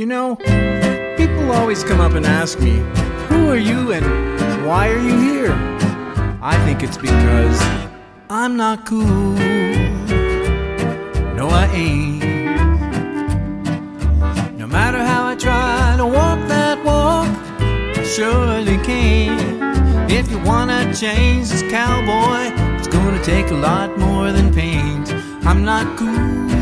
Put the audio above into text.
You know, people always come up and ask me, who are you and why are you here? I think it's because I'm not cool. No, I ain't. No matter how I try to walk that walk, I surely can't. If you wanna change this cowboy, it's gonna take a lot more than paint. I'm not cool.